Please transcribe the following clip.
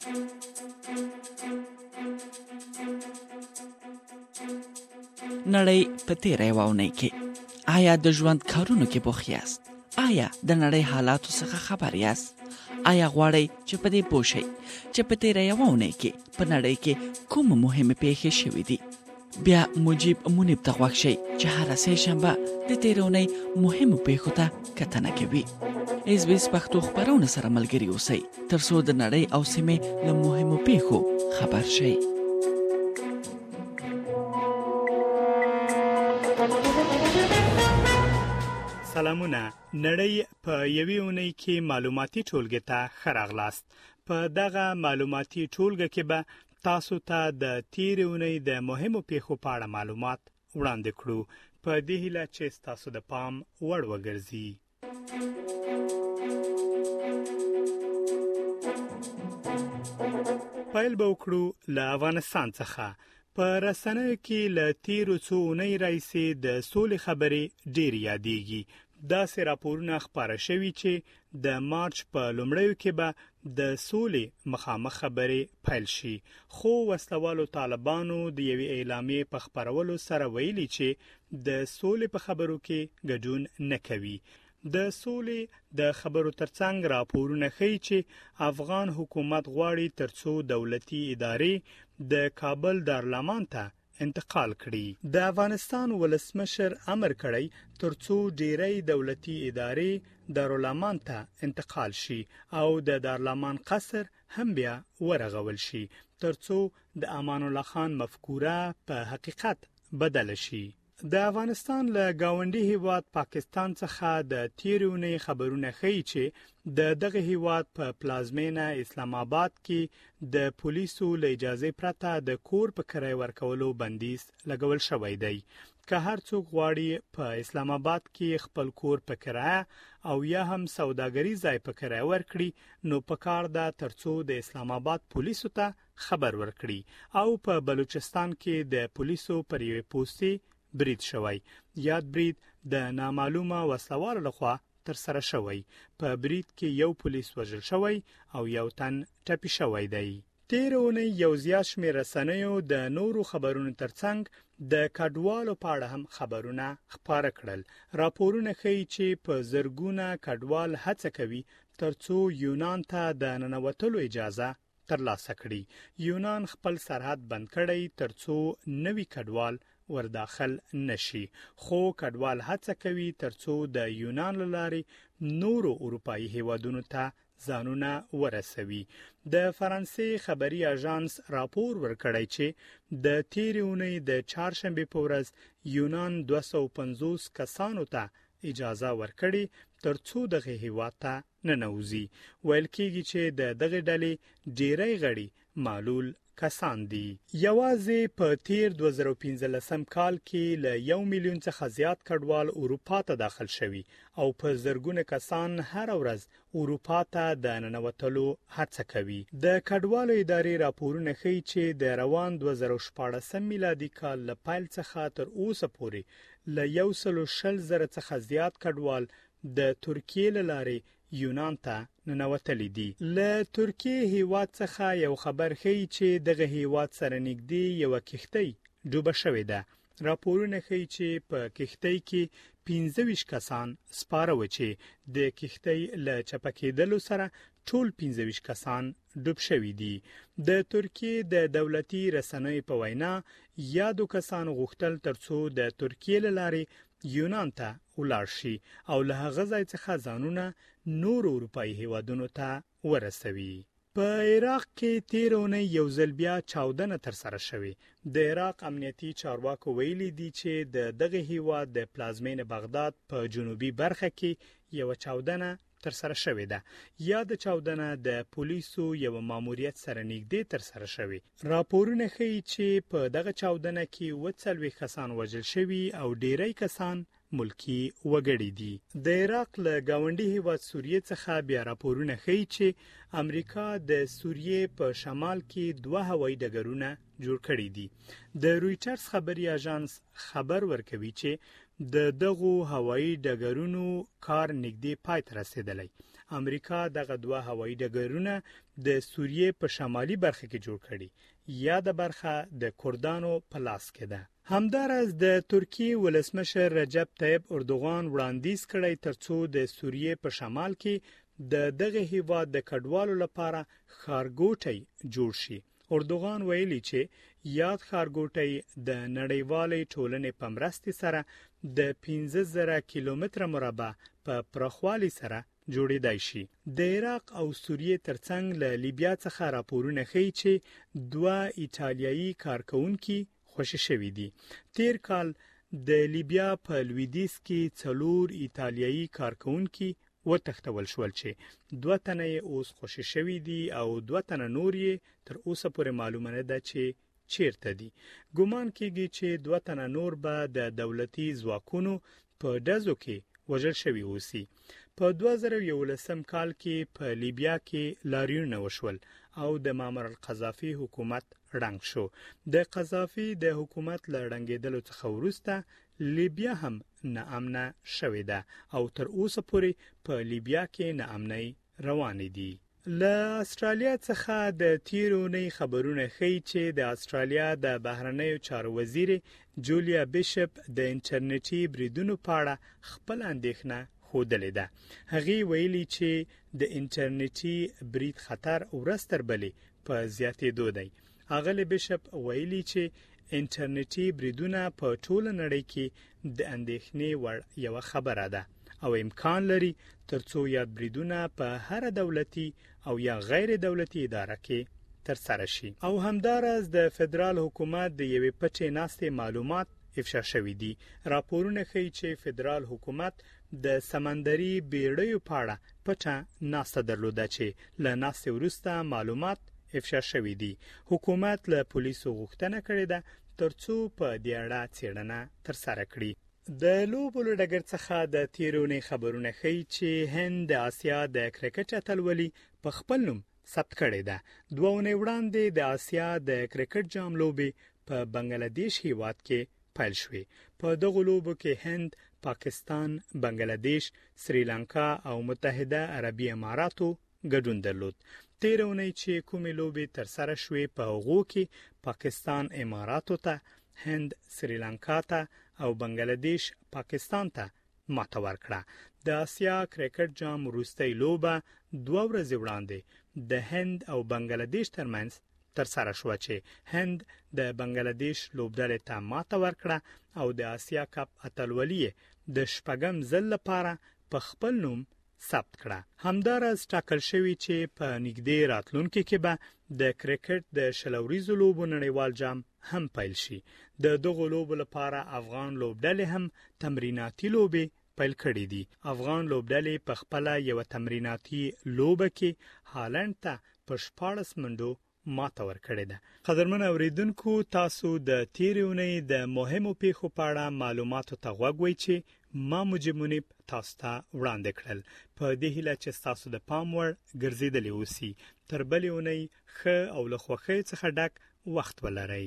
نړۍ په تیره یوه اونۍ کې آیا د ژوند کارونو کې بوخت یاست؟ آیا د نړۍ حالاتو څخه خبر یاست؟ آیا غواړئ چې په دې پوه شئ چې په تیره یوه اونۍ کې په نړۍ کې کومه مهمې پیښې شوې دي؟ بیا مجیب منیب ته غوږ شئ چې هره سه شنبه د تیرې اونۍ مهمو پیښو ته کتنه کوي. SBS پښتو خپرونه سره ملګري اوسئ ترڅو د نړۍ او سیمې له مهمو پیښو خبر شئ. سلامونه. نړۍ په یوې اونۍ کې معلوماتي ټولګه ته ښه راغلاست. په دغه معلوماتي ټولګه کې به تاسو ته د تیرې اونۍ د مهمو پیښو په اړه معلومات وړاندې کړو. په دې هیله چې تاسو د پام وړ وګرځي. پیل به وکړو له افغانستان څخه. په رسنیو کې له تیرو څو اونۍ راهیسې د سولې خبرې ډېر یادېږي. داسې راپورونه خپاره شوي چې د مارچ په لومړیو کې به د سولې مخامخ خبرې پیل شي، خو وسلوالو طالبانو د یوې اعلامیې په خپرولو سره ویلي چې د سولې په خبرو کې ګډون نه کوي. د سولې د خبرو ترڅنګ راپورونه ښیي چې افغان حکومت غواړي ترڅو دولتي ادارې د کابل دارالمان ته انتقال کړي. د افغانستان ولسمشر امر کړی ترڅو ډیری دولتي ادارې دارالمان ته انتقال شي او د دارالمان قصر هم بیا ورغول شي ترڅو د امان الله خان مفکوره په حقیقت بدل شي. د افغانستان له گاونډي هیواد پاکستان څخه د تیرونې خبرونه ښیي چې دغه هیواد په پلازمینه اسلام آباد کې د پولیسو له اجازه پرته د کور په کرایه ورکولو بندیز لګول شوی دی. که هر څوک غواړي په اسلام آباد کې خپل کور په کرایه او یا هم سوداګری ځای په کرایه ورکړي، نو پکار ده ترڅو د اسلام آباد پولیسو ته خبر ورکړي. او په بلوچستان کې د پولیسو پر یوې پوستې برید شوی. یاد برید د نامعلومه وسلوالو لخوا تر سره شوی. په برید کې یو پولیس وژل شوی او یو تن ټپي شوی دی. تیرونه یو زیات شمېر رسنیو د نورو خبرونو ترڅنګ د کډوالو په اړه هم خبرونه خپاره کړل. راپورونه ښیي چې په زرګونه کډوال هڅه کوي ترڅو یونان ته د ننوتلو اجازه ترلاسه کړي. یونان خپل سرحد بند کړی ترڅو نوي کډوال ورداخل نشي، خو کډوال هڅه کوي ترڅو د یونان لارې نورو اروپایي هیوادونو ته ځانونه ورسوي. د فرانسې خبري اژانس راپور ورکړی چې د تیرې اونۍ د چهارشنبې په ورځ یونان 250 کسانو ته اجازه ورکړي ترڅو دغه هیواد ته ننوځي. ویل کېږي چې دغه ډلې ډیری غړي معلول کسان دي. یوازې په تیر 2015 کال کې له 1 میلیون څخه زیات کډوال اروپا ته داخل شوي او په زرګونه کسان هر ورځ اروپا ته د ننوتلو هڅه کوي. د کډوالو ادارې راپورونه ښیي چې د روان 2014 میلادي کال له پیل څخه تر اوسه پورې له 120,000 څخه زیات کډوال د ترکیې له لارې یونان ته ننوتلی دي. له ترکیې هیواد څخه یو خبر ښیي چې دغه هیواد سره نږدې یو کښتۍ ډوبه شوې ده. راپورونه ښیي چې په کښتۍ کې 25 کسان سپاره و چې د کښتۍ له چپه کېدلو سره ټول 25 کسان ډوب شوي دي. د ترکیې د دولتي رسنیو په وینا یادو کسان غوښتل ترڅو د ترکیې له لارې یونان ته ولاړ شي او له هغه ځای څخه ځانونه نور اروپایي هیوادونو ته ورسوي. په عراق کې تیرونه یو ځل بیا چاودنه تر سره شوې. د عراق امنیتي چارواکو ویلي دي چې دغه هیواد د پلازمینه بغداد په جنوبي برخه کې یو چاودنه تر سره شوې ده. یا د چاودنه د پولیسو یو ماموریت سره نږدې تر سره شوې. راپورونه ښیي چې په دغه چاودنه کې 40 کسان وژل شوي او ډیری کسان ملکی وګړي دي. د عراق له گاونډي هیواد سوریه څخه بیا راپورونه ښیي چې امریکا د سوریه په شمال کې 2 هوایي ډګرونه جوړ کړي دي. د رویټرز خبري اژانس خبر ورکوي چې دغه هوایي ډګرونو کار نږدې پای ته رسیدلی. امریکا دغه دوه هوایي ډګرونه د سوریې په شمالي برخه کې جوړ کړي یا د برخه د کردانو په لاس کې ده. همدارس د ترکیې ولسمشر رجب طیب اردوغان وړاندیز کړی ترڅو د سوریې په شمال کې د دغه هیواد د کډوالو لپاره ښارګوټی جوړ شي. اردوغان ویلي چې یاد ښارګوټی د نړیوالې ټولنې په مرستې سره د 15,000 کیلومتره مربع په پراخوالي سره جوړیدای شي. د عراق او سوریې ترڅنګ له لیبیا څخه راپورونه ښیي چې 2 ایتالیایي کارکونکي خوشی شوی دي. تیر کال د لیبیا په لویدیځ کې 4 ایتالیایي کارکونکي وتښتول شول چې 2 تنه اوس خوشی شوی دي او 2 تنه نور یې تر اوسه پورې معلومه نه ده چې چیرته دي. ګومان کیږي چې 2 تنه نور به د دولتي ځواکونو په ډزو کې وژل شوی اوسي. په 2011 کال کې په لیبیا کې لاریونونه وشول او د معمر القذافي حکومت ړنګ شو. د قذافي د حکومت له ړنګېدلو څخه وروسته لیبیا هم ناامنه شوې ده او تر اوسه پورې په لیبیا کې ناامنۍ روانې دي. له استرالیا څخه د تیرونی خبرونه ښیي چې د استرالیا د بهرنیو چارو وزیر جولیا بیشپ د انټرنیټي بریدونو په اړه خپل اندېښنه ښودلې ده. هغې ویلي چې د انټرنیټي برید خطر ورځ تر بلې په زیاتېدو دی. اغلی بیشپ ویلي چې انټرنیټي بریدونه په ټوله نړۍ کې د اندېښنې وړ یو خبره ده او امکان لري ترڅو یاد بریدونه په هر دولتي او یا غیر دولتي اداره کې ترسره شي. او همدارس د فدرال حکومت د یوې پټې ناستې معلومات افشا شوي دي. راپورونه ښیي چې فدرال حکومت د سمندري بیړیو په اړه پټه ناسته درلوده چې له ناستې وروسته معلومات افشا شوي دي. حکومت له پولیسو غوښتنه کړې ده ترڅو په دې اړه څېړنه ترسره کړي. د لوبو له ډګر څخه د تیرونې خبرونه ښیي چې هند د آسیا د کرکټ اتلولي په خپل نوم ثبت کړې ده. 2 اونۍ وړاندې د آسیا د کرکټ جام لوبې په بنگلاديش هیواد کې پیل شوې. په دغه لوبو کې هند، پاکستان، بنگلاديش، سریلانکا او متحده عربي اماراتو ګډون درلود. تیرونی چې کومې لوبې ترسره شوې په هغو کې پاکستان اماراتو ته، هند سریلانکا ته او بنگلاديش پاکستان ته ماته ورکړه. د آسیا کرکټ جام وروستۍ لوبه 2 ورځې وړاندې د هند او بنگلاديش ترمنځ ترسره شوه چې هند د بنگلاديش لوبډلې ته ماته ورکړه او د آسیا کپ اتلولي د 4م ځل لپاره په خپل نوم ثبت کړه. همدارس ټاکل شوی چې په نږدې راتلونکي کې به د کرکټ د شلوریزو لوبو نړیوال جام هم پیل شي. د دغه لوبو لپاره افغان لوبډلې هم تمریناتي لوبې پیل کړې دي. افغان لوبډلې په خپل یو تمریناتي لوبه کې هالند ته په 14 منډو ماته ورکړې ده. قدرمن اوریدونکو، تاسو د تیرونی د مهمو پیښو په اړه معلوماتو ته غوږ وئ چې ما مجمونی تاسو ته وړاندې کړل. په دې هیله چې تاسو د پام وړ ګرځیدلی اوسئ. تر بلې اونۍ ښه او له خوښۍ څخه ډک وخت ولرئ.